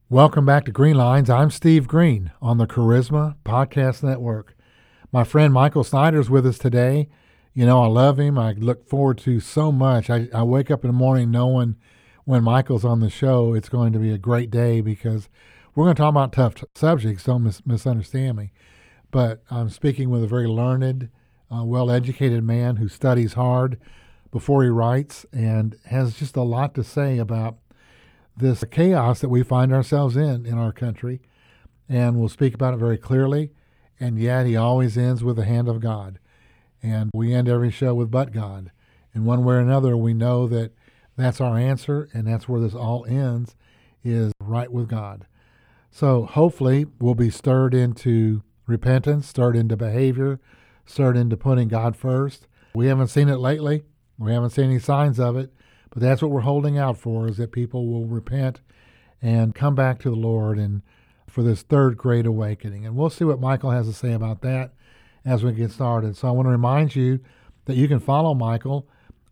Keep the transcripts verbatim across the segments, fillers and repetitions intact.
Welcome back to Green Lines. I'm Steve Green on the Charisma Podcast Network. My friend Michael Snyder is with us today. You know, I love him. I look forward to so much. I, I wake up in the morning knowing when Michael's on the show, it's going to be a great day because we're going to talk about tough t- subjects. Don't mis- misunderstand me. But I'm speaking with a very learned, uh, well-educated man who studies hard before he writes and has just a lot to say about this chaos that we find ourselves in in our country, and we'll speak about it very clearly. And yet he always ends with the hand of God, and we end every show with but God. In one way or another, we know that that's our answer, and that's where this all ends, is right with God. So hopefully we'll be stirred into repentance, stirred into behavior, stirred into putting God first. We haven't seen it lately. We haven't seen any signs of it. But that's what we're holding out for, is that people will repent and come back to the Lord and for this third great awakening. And we'll see what Michael has to say about that as we get started. So I want to remind you that you can follow Michael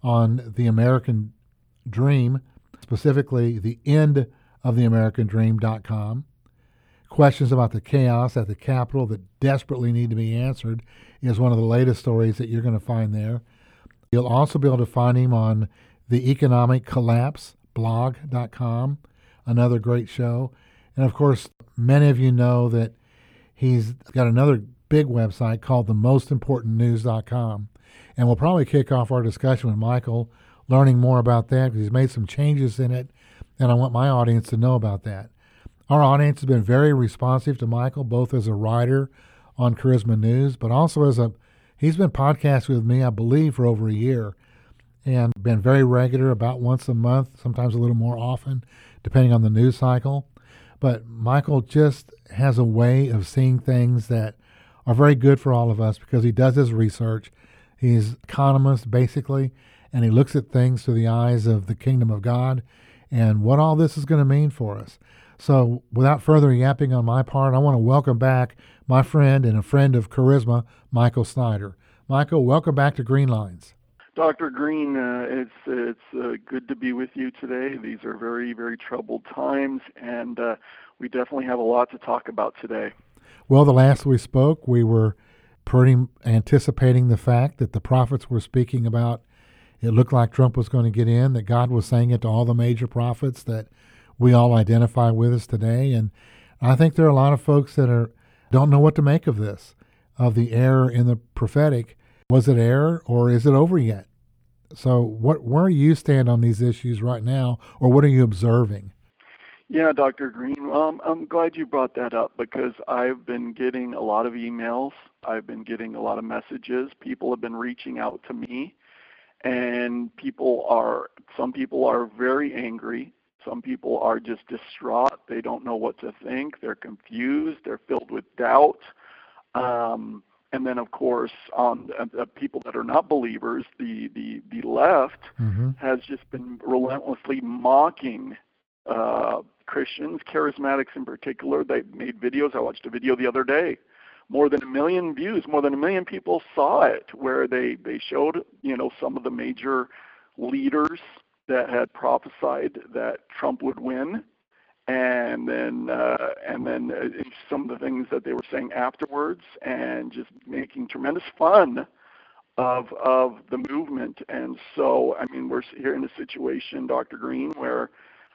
on The American Dream, specifically the end of the american dream dot com. Questions about the chaos at the Capitol that desperately need to be answered is one of the latest stories that you're going to find there. You'll also be able to find him on the economic collapse blog dot com, another great show. And of course, many of you know that he's got another big website called the most important news dot com. And we'll probably kick off our discussion with Michael, learning more about that because he's made some changes in it, and I want my audience to know about that. Our audience has been very responsive to Michael, both as a writer on Charisma News, but also as a, he's been podcasting with me, I believe, for over a year, and been very regular, about once a month, sometimes a little more often, depending on the news cycle. But Michael just has a way of seeing things that are very good for all of us because he does his research. He's an economist, basically, and he looks at things through the eyes of the kingdom of God and what all this is going to mean for us. So without further yapping on my part, I want to welcome back my friend and a friend of Charisma, Michael Snyder. Michael, welcome back to Green Lines. Doctor Green, uh, it's it's uh, good to be with you today. These are very, very troubled times, and uh, we definitely have a lot to talk about today. Well, the last we spoke, we were pretty anticipating the fact that the prophets were speaking about it looked like Trump was going to get in, that God was saying it to all the major prophets that we all identify with us today. And I think there are a lot of folks that are don't know what to make of this, of the error in the prophetic. Was it error or is it over yet? So what, where do you stand on these issues right now, or what are you observing? Yeah, Doctor Green, um, I'm glad you brought that up because I've been getting a lot of emails. I've been getting a lot of messages. People have been reaching out to me, and people are, some people are very angry. Some people are just distraught. They don't know what to think. They're confused. They're filled with doubt. Um, And then, of course, on uh, uh, people that are not believers, the the, the left mm-hmm. has just been relentlessly mocking uh, Christians, charismatics in particular. They made videos. I watched a video the other day. More than a million views, more than a million people saw it, where they, they showed, you know, some of the major leaders that had prophesied that Trump would win. And then, uh, and then uh, some of the things that they were saying afterwards, and just making tremendous fun of of the movement. And so, I mean, we're here in a situation, Doctor Green, where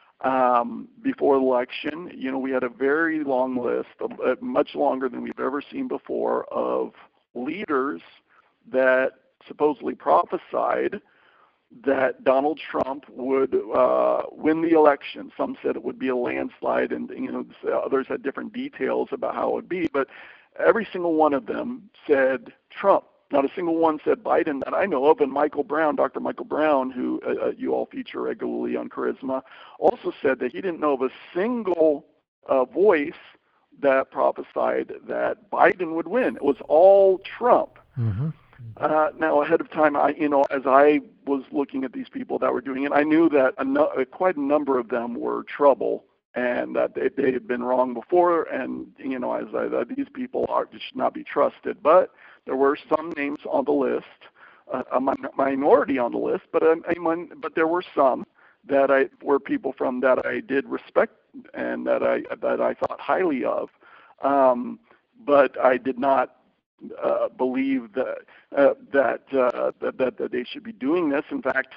um, before the election, you know, we had a very long list, uh, much longer than we've ever seen before, of leaders that supposedly prophesied that Donald Trump would uh, win the election. Some said it would be a landslide, and you know, others had different details about how it would be. But every single one of them said Trump. Not a single one said Biden that I know of. And Michael Brown, Doctor Michael Brown, who uh, you all feature regularly on Charisma, also said that he didn't know of a single uh, voice that prophesied that Biden would win. It was all Trump. Mm-hmm. Uh, now, ahead of time, I, you know, as I was looking at these people that were doing it, I knew that a no, quite a number of them were trouble, and that they, they had been wrong before, and you know, as I, that these people are should not be trusted. But there were some names on the list, uh, a minority on the list, but a, a, but there were some that I were people from that I did respect and that I that I thought highly of, um, but I did not uh, believe that uh, that, uh, that that that they should be doing this. In fact,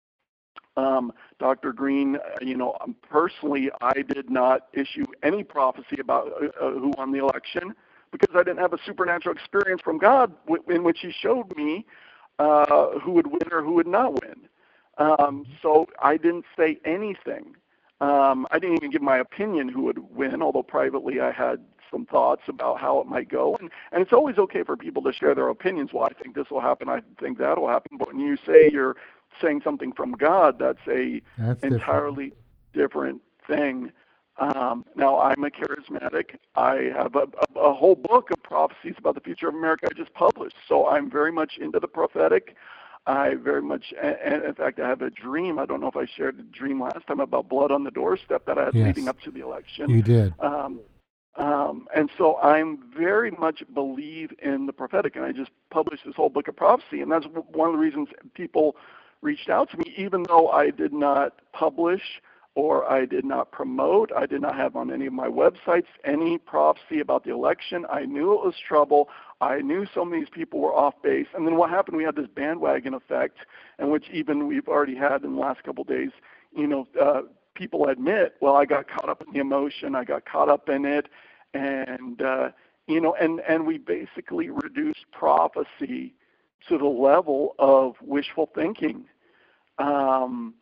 um, Doctor Green, uh, you know, um, personally, I did not issue any prophecy about uh, uh, who won the election because I didn't have a supernatural experience from God w- in which He showed me uh, who would win or who would not win. Um, so I didn't say anything. Um, I didn't even give my opinion who would win, although privately I had some thoughts about how it might go. And, and it's always okay for people to share their opinions. Well, I think this will happen. I think that will happen. But when you say you're saying something from God, that's a That's entirely different. different thing. Um, now, I'm a charismatic. I have a, a, a whole book of prophecies about the future of America I just published. So I'm very much into the prophetic. I very much, and in fact, I have a dream. I don't know if I shared a dream last time about blood on the doorstep that I had leading Yes, up to the election. you did. Um, um, and so I'm very much believe in the prophetic, and I just published this whole book of prophecy, and that's one of the reasons people reached out to me, even though I did not publish or I did not promote, I did not have on any of my websites any prophecy about the election. I knew it was trouble. I knew some of these people were off base. And then what happened, we had this bandwagon effect, in which even we've already had in the last couple of days, you know, uh, people admit, well, I got caught up in the emotion, I got caught up in it, and, uh, you know, and, and we basically reduced prophecy to the level of wishful thinking. Um,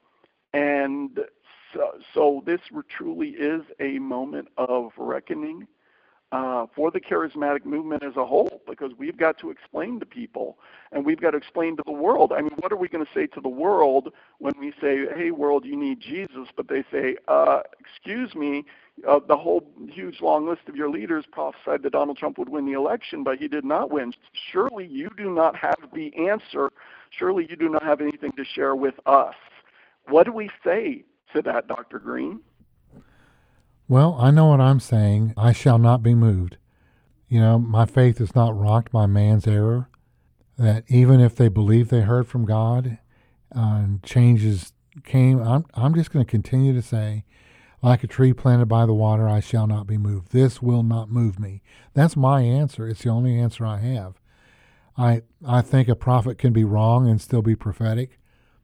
and so, so this truly is a moment of reckoning uh, for the charismatic movement as a whole, because we've got to explain to people and we've got to explain to the world. I mean, what are we going to say to the world when we say, hey, world, you need Jesus? But they say, uh, excuse me, uh, the whole huge long list of your leaders prophesied that Donald Trump would win the election, but he did not win. Surely you do not have the answer. Surely you do not have anything to share with us. What do we say to that, Doctor Green? Well, I know what I'm saying. I shall not be moved. You know, my faith is not rocked by man's error. That even if they believe they heard from God uh, and changes came, I'm, I'm just going to continue to say, like a tree planted by the water, I shall not be moved. This will not move me. That's my answer. It's the only answer I have. I, I think a prophet can be wrong and still be prophetic.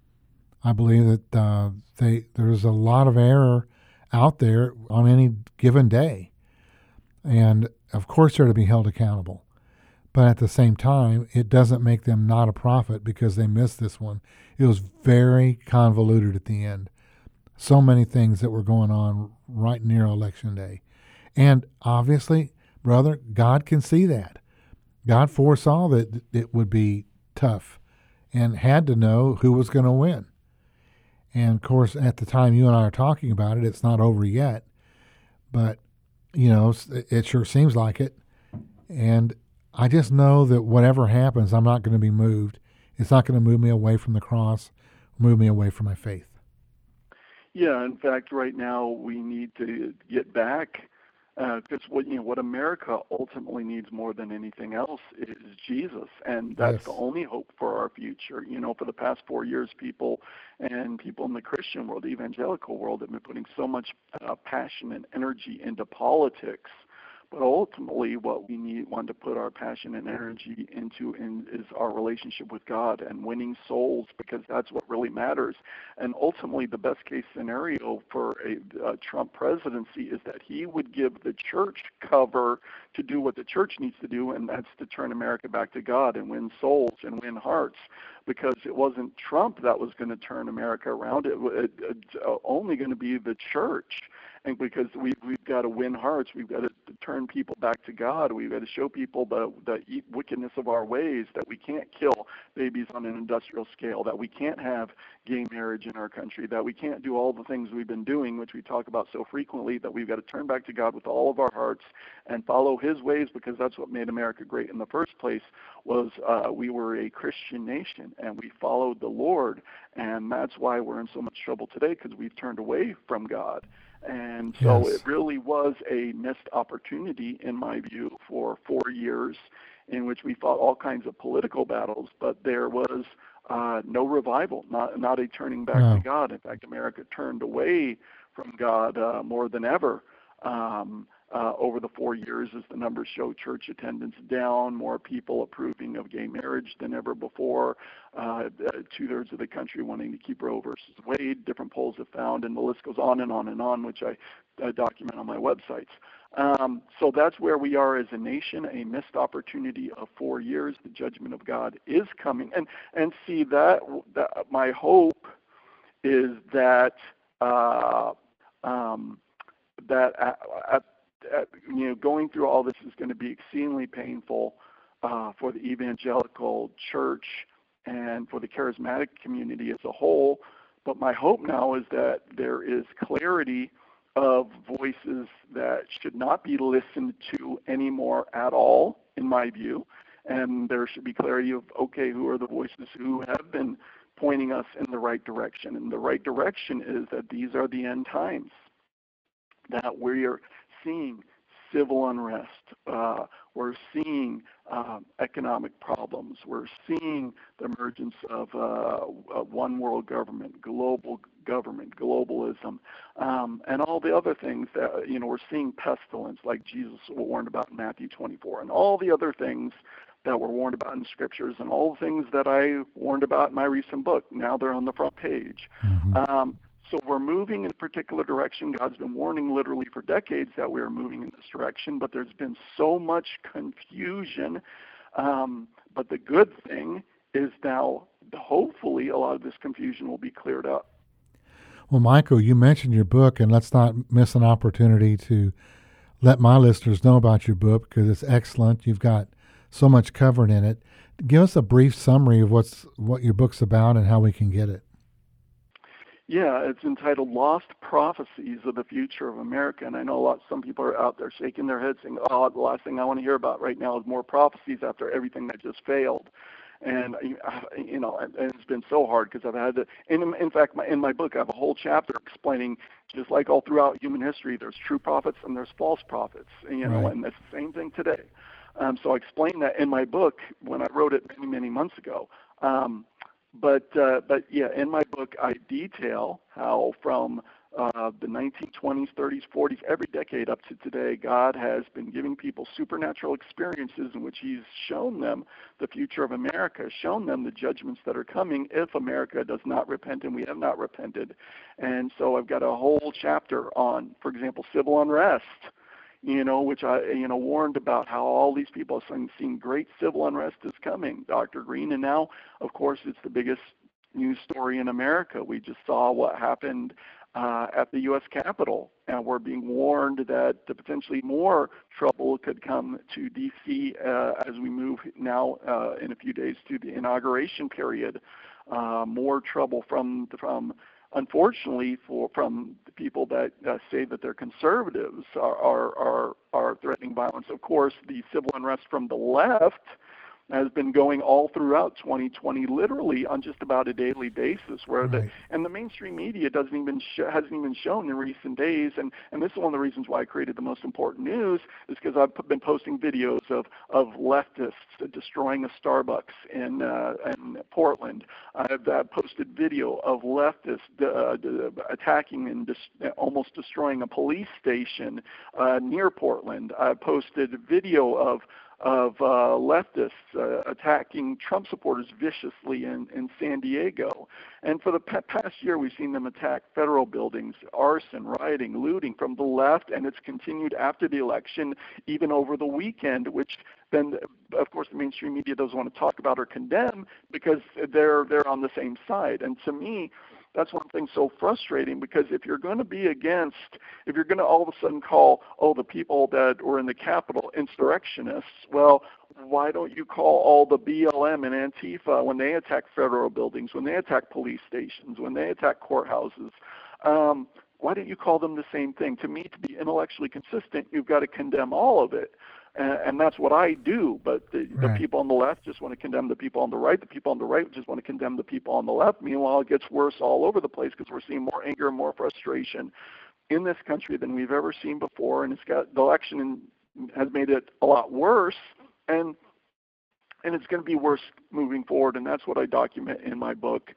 I believe that uh, they there's a lot of error out there on any given day. And of course they're to be held accountable. But at the same time, it doesn't make them not a prophet because they missed this one. It was very convoluted at the end. So many things that were going on right near Election Day. And obviously, brother, God can see that. God foresaw that it would be tough and had to know who was going to win. And of course, at the time you and I are talking about it, it's not over yet. But, you know, it sure seems like it. And I just know that whatever happens, I'm not going to be moved. It's not going to move me away from the cross, move me away from my faith. Yeah, in fact, right now we need to get back because uh, what you know what America ultimately needs more than anything else is Jesus, and that's Yes. the only hope for our future. You know, for the past four years, people and people in the Christian world, the evangelical world, have been putting so much uh, passion and energy into politics. But ultimately, what we need, want to put our passion and energy into in, is our relationship with God and winning souls, because that's what really matters. And ultimately, the best case scenario for a, a Trump presidency is that he would give the church cover to do what the church needs to do, and that's to turn America back to God and win souls and win hearts. Because it wasn't Trump that was going to turn America around. It was only going to be the church. And because we, we've got to win hearts, we've got to turn people back to God. We've got to show people the, the wickedness of our ways, that we can't kill babies on an industrial scale, that we can't have gay marriage in our country, that we can't do all the things we've been doing, which we talk about so frequently, that we've got to turn back to God with all of our hearts and follow his ways, because that's what made America great in the first place, was uh, we were a Christian nation and we followed the Lord. And that's why we're in so much trouble today, because we've turned away from God. And so Yes. it really was a missed opportunity, in my view, for four years in which we fought all kinds of political battles, but there was uh, no revival, not not a turning back No. to God. In fact, America turned away from God uh, more than ever. Um, uh, over the four years, as the numbers show, church attendance down, more people approving of gay marriage than ever before, uh, two-thirds of the country wanting to keep Roe versus Wade, different polls have found, and the list goes on and on and on, which I uh, document on my websites. Um, so that's where we are as a nation, a missed opportunity of four years. The judgment of God is coming. And, and see, that, that my hope is that uh, um, that at, at, at, you know, going through all this is going to be exceedingly painful uh, for the evangelical church and for the charismatic community as a whole. But my hope now is that there is clarity of voices that should not be listened to anymore at all, in my view. And there should be clarity of, okay, who are the voices who have been pointing us in the right direction? And the right direction is that these are the end times, that we are seeing civil unrest, uh, we're seeing um, economic problems, we're seeing the emergence of uh, a one world government, global government, globalism, um, and all the other things that, you know, we're seeing pestilence like Jesus warned about in Matthew twenty-four, and all the other things that were warned about in the scriptures, and all the things that I warned about in my recent book. Now they're on the front page. Mm-hmm. Um, so we're moving in a particular direction. God's been warning literally for decades that we are moving in this direction, but there's been so much confusion. Um, but the good thing is now, hopefully, a lot of this confusion will be cleared up. Well, Michael, you mentioned your book, and let's not miss an opportunity to let my listeners know about your book because it's excellent. You've got so much covered in it. Give us a brief summary of what's what your book's about and how we can get it. Yeah, it's entitled Lost Prophecies of the Future of America. And I know a lot, some people are out there shaking their heads saying, oh, the last thing I want to hear about right now is more prophecies after everything that just failed. And, you know, and it's been so hard because I've had to, in, in fact, my, in my book, I have a whole chapter explaining, just like all throughout human history, there's true prophets and there's false prophets, you know, Right. and that's the same thing today. Um, so I explained that in my book when I wrote it many, many months ago. Um, but, uh, but yeah, in my book, I detail how from uh, the nineteen twenties, thirties, forties, every decade up to today, God has been giving people supernatural experiences in which he's shown them the future of America, shown them the judgments that are coming if America does not repent, and we have not repented. And so I've got a whole chapter on, for example, civil unrest, you know, which I, you know, warned about how all these people have seen great civil unrest is coming, Doctor Green. And now, of course, it's the biggest news story in America. We just saw what happened uh, at the U S Capitol, and we're being warned that potentially more trouble could come to D C uh, as we move now uh, in a few days to the inauguration period. Uh, more trouble from from unfortunately, for from the people that uh, say that they're conservatives are, are are are threatening violence. Of course, the civil unrest from the left has been going all throughout twenty twenty, literally on just about a daily basis. Where Right. the and the mainstream media doesn't even sh- hasn't even shown in recent days. And and this is one of the reasons why I created the Most Important News, is because I've been posting videos of of leftists destroying a Starbucks in uh, in Portland. I've uh, posted video of leftists uh, attacking and dis- almost destroying a police station uh, near Portland. I posted video of of uh, leftists uh, attacking Trump supporters viciously in, in San Diego. And for the p- past year, we've seen them attack federal buildings, arson, rioting, looting from the left, and it's continued after the election, even over the weekend, which then, of course, the mainstream media doesn't want to talk about or condemn because they're they're on the same side. And to me, that's one thing so frustrating, because if you're going to be against, if you're going to all of a sudden call, oh, the people that were in the Capitol insurrectionists, well, why don't you call all the B L M and Antifa when they attack federal buildings, when they attack police stations, when they attack courthouses? Um, why don't you call them the same thing? To me, to be intellectually consistent, you've got to condemn all of it. And, and that's what I do, but the, the Right. people on the left just want to condemn the people on the right. The people on the right just want to condemn the people on the left. Meanwhile, it gets worse all over the place because we're seeing more anger and more frustration in this country than we've ever seen before. And it's got the election in, has made it a lot worse, and and it's going to be worse moving forward. And that's what I document in my book.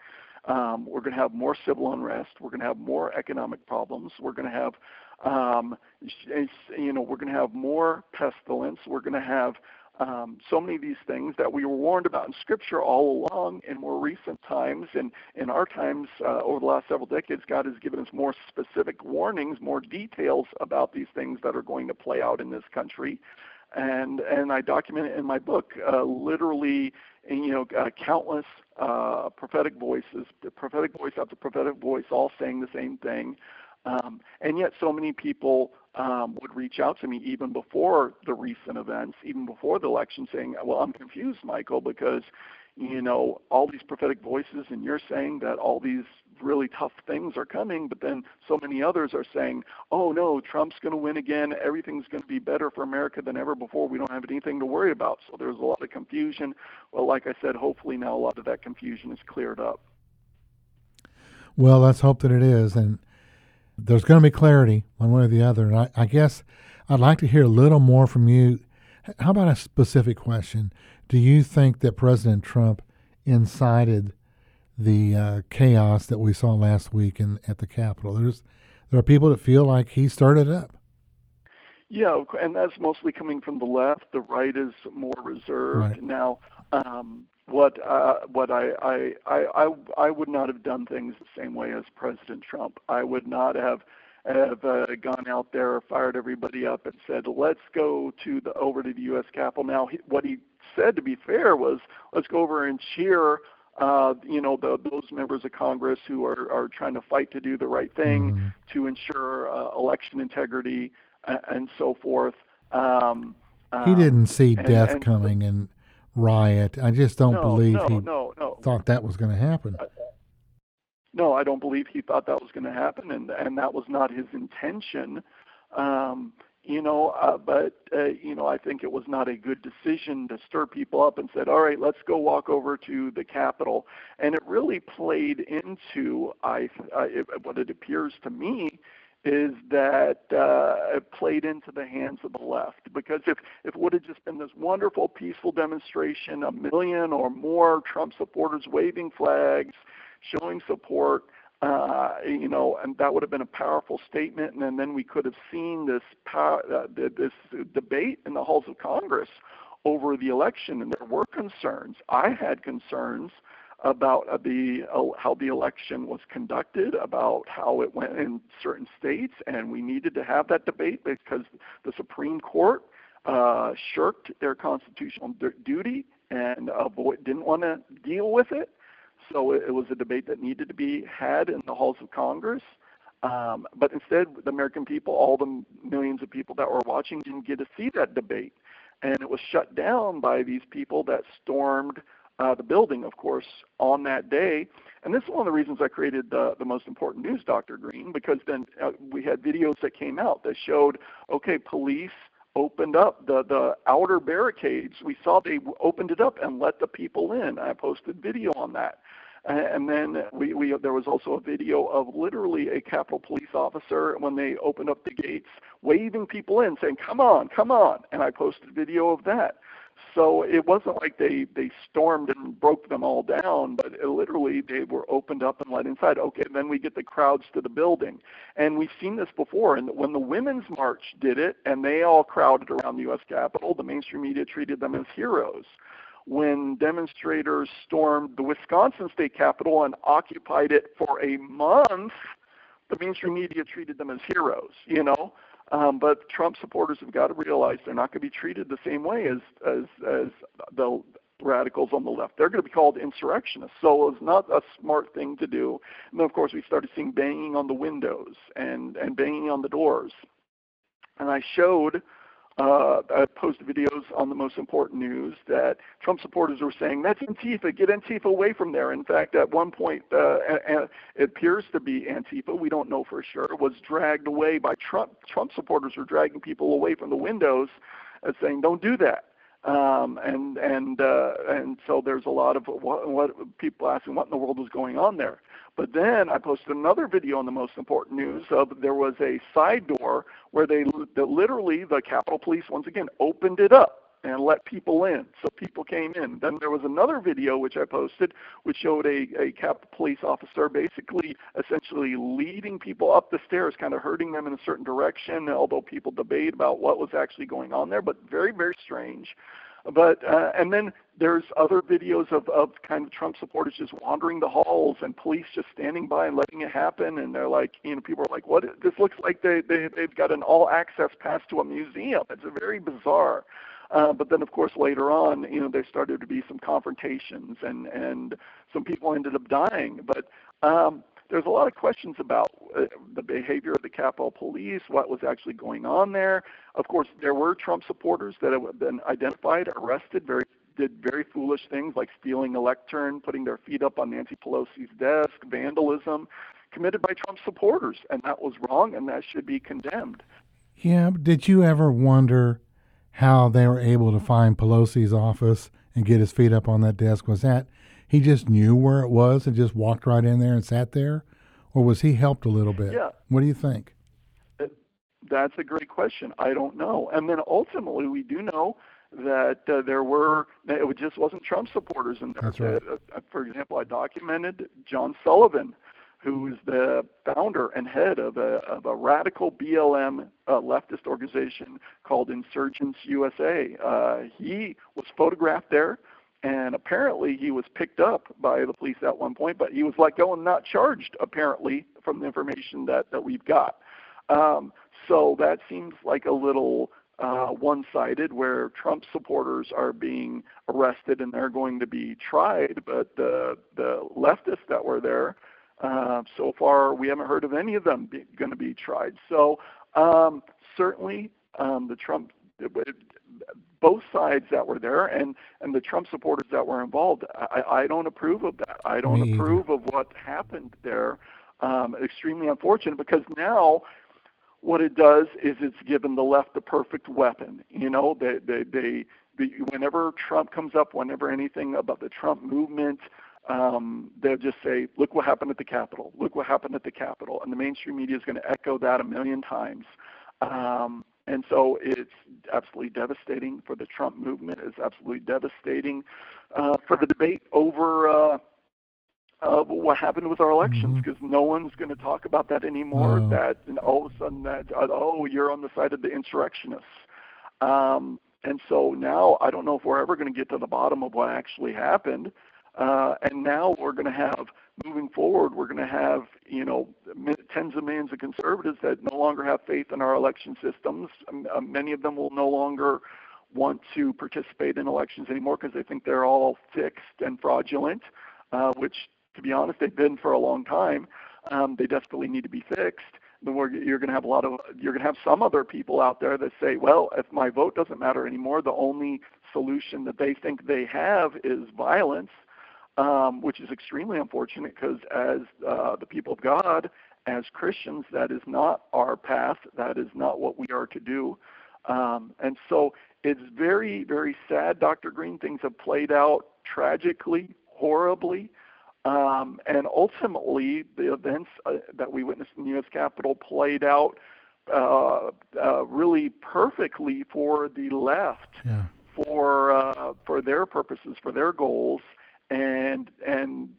Um, we're going to have more civil unrest. We're going to have more economic problems. We're going to have, um, you know, we're going to have more pestilence. We're going to have um, so many of these things that we were warned about in Scripture all along in more recent times. And in our times, uh, over the last several decades, God has given us more specific warnings, more details about these things that are going to play out in this country. And and I document it in my book, uh, literally, you know, uh, countless uh, prophetic voices, prophetic voice after prophetic voice, all saying the same thing. Um, and yet so many people um, would reach out to me even before the recent events, even before the election, saying, well, I'm confused, Michael, because, you know, all these prophetic voices, and you're saying that all these really tough things are coming, but then so many others are saying, oh, no, Trump's going to win again. Everything's going to be better for America than ever before. We don't have anything to worry about. So there's a lot of confusion. Well, like I said, hopefully now a lot of that confusion is cleared up. Well, let's hope that it is. And there's going to be clarity one way or the other. And I, I guess I'd like to hear a little more from you. How about a specific question? Do you think that President Trump incited the uh, chaos that we saw last week in, at the Capitol? There's, there are people that feel like he started it up. Yeah, and that's mostly coming from the left. The right is more reserved. Right. Now, um, what uh, what I, I I I I would not have done things the same way as President Trump. I would not have have uh, gone out there, fired everybody up, and said, "Let's go to the over to the U S Capitol." Now, he, what he said, to be fair, was, "Let's go over and cheer." Uh, you know, the, those members of Congress who are, are trying to fight to do the right thing, Mm-hmm. to ensure uh, election integrity, and, and so forth. Um, He didn't um, see and, death and coming and riot. I just don't no, believe no, he no, no. thought that was going to happen. No, I don't believe he thought that was going to happen, and and that was not his intention. Um, you know, uh, but uh, you know, I think it was not a good decision to stir people up and said, "All right, let's go walk over to the Capitol," and it really played into I uh, it, what it appears to me is that uh, it played into the hands of the left, because if, if it would have just been this wonderful, peaceful demonstration, a million or more Trump supporters waving flags, showing support, uh, you know, and that would have been a powerful statement, and then, then we could have seen this power, uh, this debate in the halls of Congress over the election, and there were concerns. I had concerns about uh, the uh, how the election was conducted, about how it went in certain states, and we needed to have that debate because the Supreme Court uh, shirked their constitutional d- duty and avoid, didn't want to deal with it. So it, it was a debate that needed to be had in the halls of Congress. Um, but instead, the American people, all the millions of people that were watching, didn't get to see that debate. And it was shut down by these people that stormed Uh, the building, of course, on that day. And this is one of the reasons I created the, the most important news, Doctor Green, because then uh, we had videos that came out that showed, okay, police opened up the, the outer barricades. We saw they opened it up and let the people in. I posted video on that. And then we, we there was also a video of literally a Capitol Police officer when they opened up the gates, waving people in, saying, come on, come on. And I posted video of that. So it wasn't like they, they stormed and broke them all down, but it literally they were opened up and let inside. Okay, then we get the crowds to the building. And we've seen this before. And when the Women's March did it and they all crowded around the U S Capitol, the mainstream media treated them as heroes. When demonstrators stormed the Wisconsin State Capitol and occupied it for a month, the mainstream media treated them as heroes, you know. Um, but Trump supporters have got to realize they're not going to be treated the same way as, as, as the radicals on the left. They're going to be called insurrectionists. So it's not a smart thing to do. And then, of course, we started seeing banging on the windows and, and banging on the doors. And I showed Uh, I posted videos on the most important news that Trump supporters were saying, that's Antifa, get Antifa away from there. In fact, at one point, uh, it appears to be Antifa, we don't know for sure, was dragged away by Trump. Trump supporters were dragging people away from the windows and saying, don't do that. Um, and and uh, and so there's a lot of what, what people asking what in the world was going on there. But then I posted another video on the most important news of there was a side door where they that literally the Capitol Police once again opened it up and let people in. So people came in. Then there was another video which I posted which showed a, a Capitol Police officer basically essentially leading people up the stairs, kind of herding them in a certain direction, although people debate about what was actually going on there, but very, very strange. But uh, and then there's other videos of, of kind of Trump supporters just wandering the halls and police just standing by and letting it happen. And they're like, you know, people are like, what? This looks like they, they, they've got an all-access pass to a museum. It's very bizarre. Uh, but then, of course, later on, you know, there started to be some confrontations and, and some people ended up dying. But um, there's a lot of questions about uh, the behavior of the Capitol Police, what was actually going on there. Of course, there were Trump supporters that have been identified, arrested, very did very foolish things like stealing a lectern, putting their feet up on Nancy Pelosi's desk, vandalism, committed by Trump supporters. And that was wrong, and that should be condemned. Yeah, but did you ever wonder how they were able to find Pelosi's office and get his feet up on that desk? Was that he just knew where it was and just walked right in there and sat there? Or was he helped a little bit? Yeah. What do you think? That's a great question. I don't know. And then ultimately, we do know that uh, there were, it just wasn't Trump supporters in there. That's right. Uh, for example, I documented John Sullivan, who is the founder and head of a, of a radical B L M uh, leftist organization called Insurgents U S A. Uh, he was photographed there, and apparently he was picked up by the police at one point, but he was let go and not charged, apparently, from the information that, that we've got. Um, so that seems like a little uh, one-sided, where Trump supporters are being arrested and they're going to be tried, but the, the leftists that were there, Uh, so far, we haven't heard of any of them going to be tried. So um, certainly, um, the Trump, both sides that were there, and, and the Trump supporters that were involved, I, I don't approve of that. I don't Me approve of what happened there. Um, extremely unfortunate, because now what it does is it's given the left the perfect weapon. You know, they, they, they, they whenever Trump comes up, whenever anything about the Trump movement. Um, they'll just say, look what happened at the Capitol. Look what happened at the Capitol. And the mainstream media is going to echo that a million times. Um, and so it's absolutely devastating for the Trump movement. It's absolutely devastating uh, for the debate over uh, uh, what happened with our elections, because mm-hmm. no one's going to talk about that anymore. Oh. That and all of a sudden that, uh, oh, you're on the side of the insurrectionists. Um, and so now I don't know if we're ever going to get to the bottom of what actually happened. Uh, and now we're going to have, moving forward, we're going to have, you know, tens of millions of conservatives that no longer have faith in our election systems. Uh, many of them will no longer want to participate in elections anymore because they think they're all fixed and fraudulent, uh, which, to be honest, they've been for a long time. Um, they desperately need to be fixed. Then we're, you're going to have a lot of, you're going to have some other people out there that say, well, if my vote doesn't matter anymore, the only solution that they think they have is violence. Um, which is extremely unfortunate, because as uh, the people of God, as Christians, that is not our path. That is not what we are to do. Um, and so it's very, very sad, Doctor Green. Things have played out tragically, horribly. Um, and ultimately, the events uh, that we witnessed in the U S Capitol played out uh, uh, really perfectly for the left, yeah. for uh, for their purposes, for their goals. And and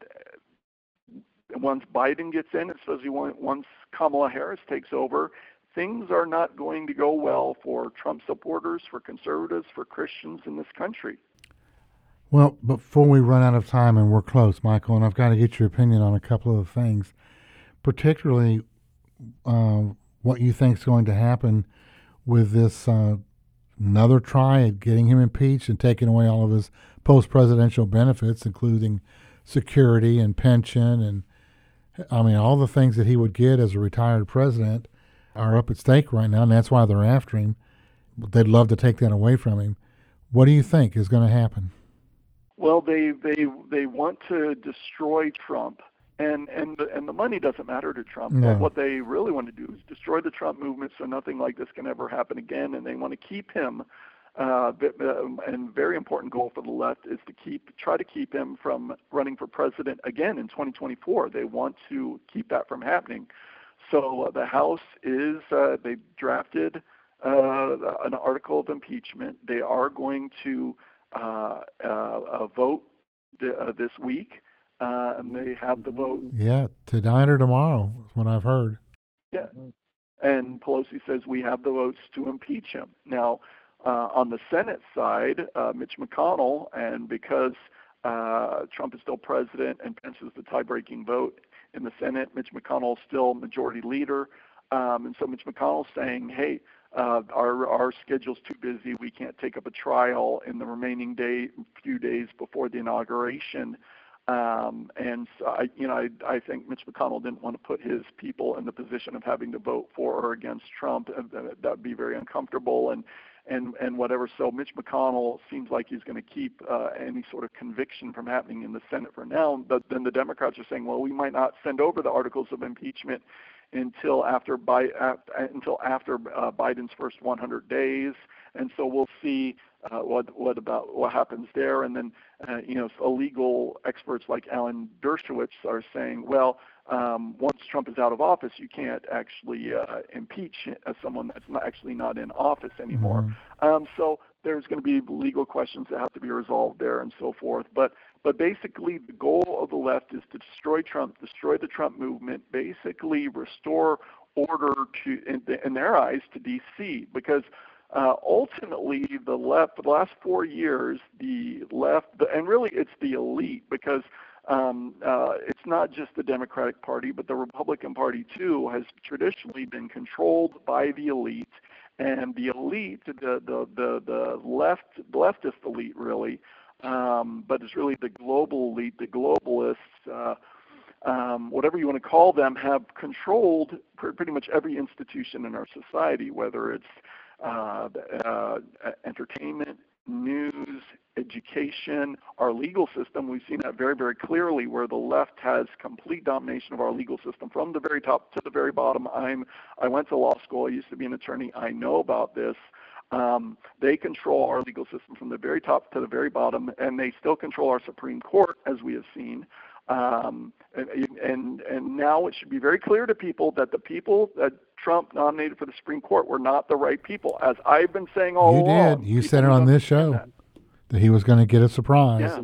once Biden gets in, especially once Kamala Harris takes over, things are not going to go well for Trump supporters, for conservatives, for Christians in this country. Well, before we run out of time, and we're close, Michael, and I've got to get your opinion on a couple of things, particularly uh, what you think is going to happen with this uh, another try at getting him impeached and taking away all of his post-presidential benefits, including security and pension, and I mean all the things that he would get as a retired president are up at stake right now, and that's why they're after him. They'd love to take that away from him. What do you think is going to happen? Well, they they they want to destroy Trump, and and the, and the money doesn't matter to Trump. No. But what they really want to do is destroy the Trump movement, so nothing like this can ever happen again. And they want to keep him. Uh, and very important goal for the left is to keep try to keep him from running for president again in twenty twenty-four. They want to keep that from happening. So uh, the House is uh, they drafted uh, an article of impeachment. They are going to uh, uh, uh, vote th- uh, this week, uh, and they have the vote. Yeah, tonight or tomorrow is what I've heard. Yeah, and Pelosi says we have the votes to impeach him. Now, uh, on the Senate side, uh, Mitch McConnell, and because uh, Trump is still president and Pence is the tie-breaking vote in the Senate, Mitch McConnell is still majority leader, um, and so Mitch McConnell is saying, hey, uh, our our schedule's too busy. We can't take up a trial in the remaining day, few days before the inauguration. Um, and so I, you know, I, I think Mitch McConnell didn't want to put his people in the position of having to vote for or against Trump. That would be very uncomfortable and, and, and whatever. So Mitch McConnell seems like he's going to keep uh, any sort of conviction from happening in the Senate for now. But then the Democrats are saying, well, we might not send over the articles of impeachment until after Bi- uh, until after uh, Biden's first one hundred days, and so we'll see uh, what what about what happens there. And then uh, you know, so legal experts like Alan Dershowitz are saying, well, um, once Trump is out of office, you can't actually uh, impeach uh, someone that's not actually not in office anymore. Mm-hmm. Um, so there's going to be legal questions that have to be resolved there and so forth. But But basically, the goal of the left is to destroy Trump, destroy the Trump movement, basically restore order to, in, in their eyes, to D C. Because uh, ultimately, the left, for the last four years, the left, the, and really it's the elite, because um, uh, it's not just the Democratic Party, but the Republican Party too has traditionally been controlled by the elite. And the elite, the the the, the left leftist elite, really. Um, but it's really the global elite, the globalists, uh, um, whatever you want to call them, have controlled pr- pretty much every institution in our society, whether it's uh, uh, entertainment, news, education, our legal system. We've seen that very, very clearly, where the left has complete domination of our legal system from the very top to the very bottom. I'm, I went to law school. I used to be an attorney. I know about this. Um, they control our legal system from the very top to the very bottom, and they still control our Supreme Court, as we have seen. Um, and, and and now it should be very clear to people that the people that Trump nominated for the Supreme Court were not the right people, as I've been saying all You along. did. You People said it need to on this understand show that. that he was going to get a surprise. Yeah.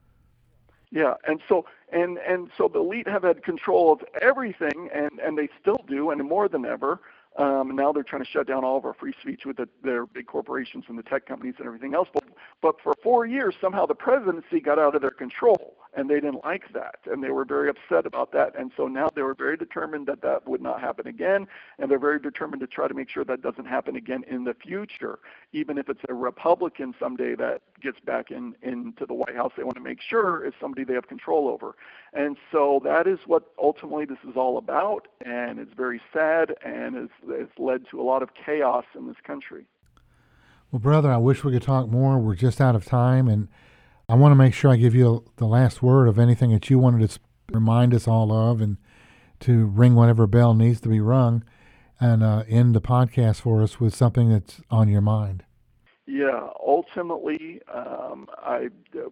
Yeah, and so and and so the elite have had control of everything, and and they still do, and more than ever. Um, now they're trying to shut down all of our free speech with the, their big corporations and the tech companies and everything else. But but for four years, somehow the presidency got out of their control, and they didn't like that, and they were very upset about that. And so now they were very determined that that would not happen again, and they're very determined to try to make sure that doesn't happen again in the future. Even if it's a Republican someday that gets back in into the White House, they want to make sure it's somebody they have control over. And so that is what ultimately this is all about, and it's very sad, and it's, it's led to a lot of chaos in this country. Well, brother, I wish we could talk more. We're just out of time, and I want to make sure I give you the last word of anything that you wanted to remind us all of, and to ring whatever bell needs to be rung, and uh, end the podcast for us with something that's on your mind. Yeah, ultimately, um, I,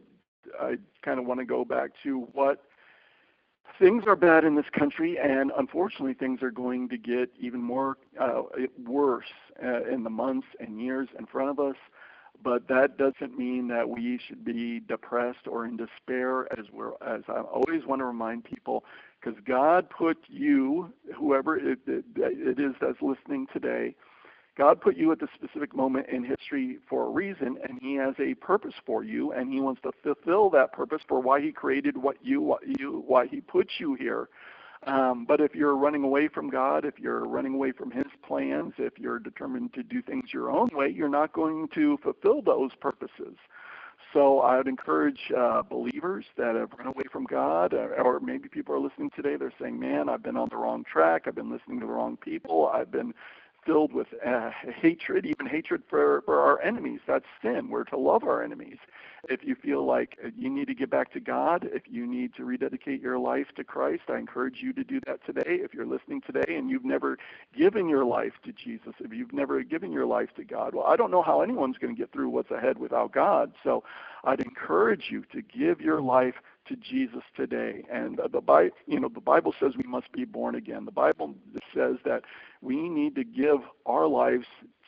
I kind of want to go back to what things are bad in this country, and unfortunately things are going to get even more uh, worse uh, in the months and years in front of us. But that doesn't mean that we should be depressed or in despair, as we're, as I always want to remind people, because God put you, whoever it, it, it is that's listening today, God put you at the specific moment in history for a reason, and He has a purpose for you, and He wants to fulfill that purpose for why He created what you, what you, why He put you here. Um, but if you're running away from God, if you're running away from His plans, if you're determined to do things your own way, you're not going to fulfill those purposes. So I would encourage uh, believers that have run away from God, or, or maybe people are listening today, they're saying, man, I've been on the wrong track, I've been listening to the wrong people, I've been filled with uh, hatred, even hatred for, for our enemies. That's sin. We're to love our enemies. If you feel like you need to get back to God, if you need to rededicate your life to Christ, I encourage you to do that today. If you're listening today and you've never given your life to Jesus, if you've never given your life to God, well, I don't know how anyone's going to get through what's ahead without God. So I'd encourage you to give your life to Jesus today. And the, the Bible, you know, the Bible says we must be born again. The Bible says that we need to give our lives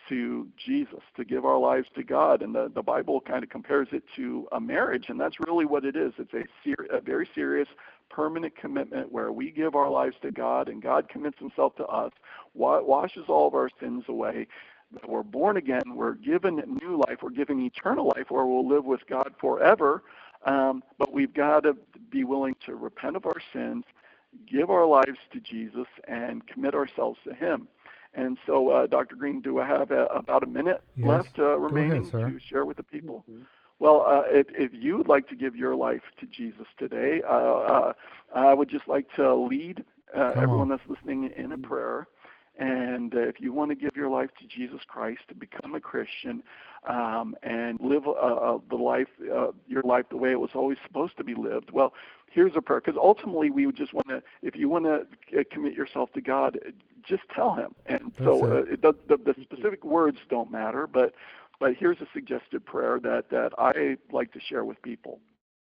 to Jesus, to give our lives to God. And the, the Bible kind of compares it to a marriage, and that's really what it is. It's a, ser- a very serious, permanent commitment where we give our lives to God, and God commits himself to us, wa- washes all of our sins away. We're born again. We're given new life. We're given eternal life where we'll live with God forever. Um, but we've got to be willing to repent of our sins, give our lives to Jesus, and commit ourselves to him. And so, uh, Doctor Green, do I have a, about a minute Yes. left uh, Go remaining ahead, sir. to share with the people? Mm-hmm. Well, uh, if, if you would like to give your life to Jesus today, uh, uh, I would just like to lead uh, everyone that's listening in a prayer. And uh, if you want to give your life to Jesus Christ, to become a Christian, um, and live uh, uh, the life, uh, your life the way it was always supposed to be lived, well, here's a prayer. Because ultimately, we would just want to, if you want to uh, commit yourself to God, just tell him. And That's so uh, it. it does, the, the specific words don't matter, but but here's a suggested prayer that, that I like to share with people.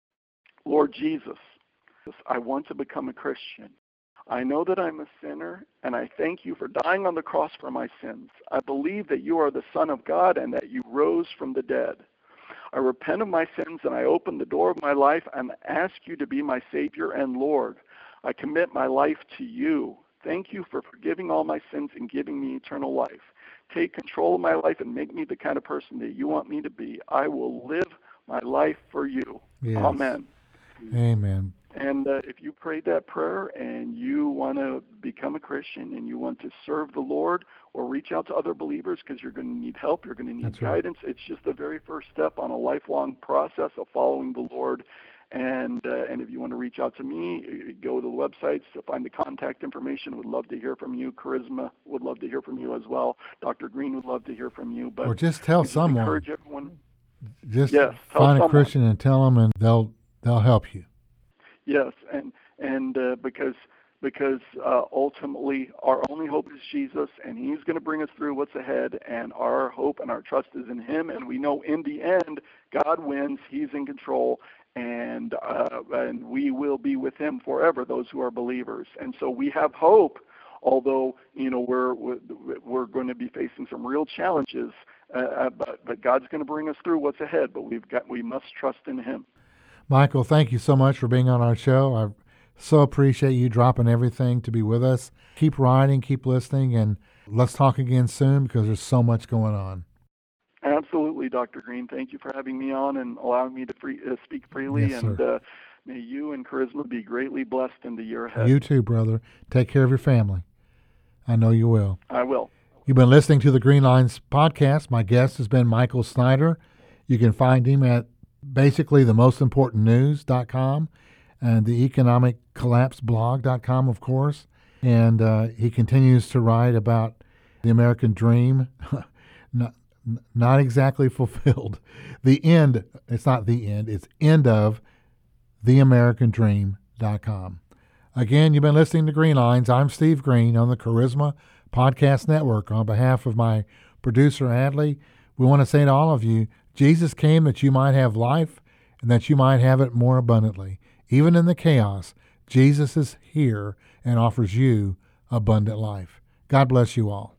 Lord Jesus, I want to become a Christian. I know that I'm a sinner, and I thank you for dying on the cross for my sins. I believe that you are the Son of God and that you rose from the dead. I repent of my sins, and I open the door of my life and ask you to be my Savior and Lord. I commit my life to you. Thank you for forgiving all my sins and giving me eternal life. Take control of my life and make me the kind of person that you want me to be. I will live my life for you. Yes. Amen. Amen. And uh, if you prayed that prayer and you want to become a Christian and you want to serve the Lord or reach out to other believers because you're going to need help, you're going to need That's guidance, right. It's just the very first step on a lifelong process of following the Lord. And uh, and if you want to reach out to me, go to the websites to find the contact information. Would love to hear from you. Charisma would love to hear from you as well. Doctor Green would love to hear from you. But or just tell just someone. Encourage everyone. Just yes, find a someone. Christian and tell them, and they'll they'll help you. Yes, and and uh, because because uh, ultimately our only hope is Jesus, and he's going to bring us through what's ahead, and our hope and our trust is in him, and we know in the end God wins, he's in control, and uh, and we will be with him forever, those who are believers. And so we have hope, although you know we're we're going to be facing some real challenges, uh, but but God's going to bring us through what's ahead, but we've got we must trust in him. Michael, thank you so much for being on our show. I so appreciate you dropping everything to be with us. Keep writing, keep listening, and let's talk again soon because there's so much going on. Absolutely, Doctor Green. Thank you for having me on and allowing me to free, uh, speak freely. Yes, and sir. uh, may you and Charisma be greatly blessed in the year ahead. You too, brother. Take care of your family. I know you will. I will. You've been listening to the Green Lines podcast. My guest has been Michael Snyder. You can find him at basically the most important news dot com and the economic collapse blog dot com, of course. And uh, he continues to write about the American dream, not, not exactly fulfilled. The end, it's not the end, it's end of the American dream dot com. Again, you've been listening to Green Lines. I'm Steve Green on the Charisma Podcast Network. On behalf of my producer, Adley, we want to say to all of you, Jesus came that you might have life and that you might have it more abundantly. Even in the chaos, Jesus is here and offers you abundant life. God bless you all.